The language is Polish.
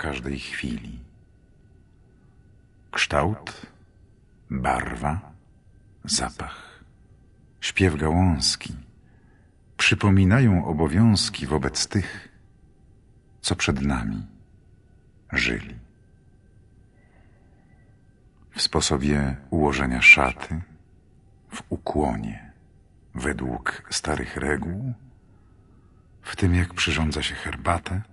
każdej chwili. Kształt, barwa, zapach, śpiew gałązki przypominają obowiązki wobec tych, co przed nami żyli. W sposobie ułożenia szaty, w ukłonie, według starych reguł, w tym jak przyrządza się herbatę,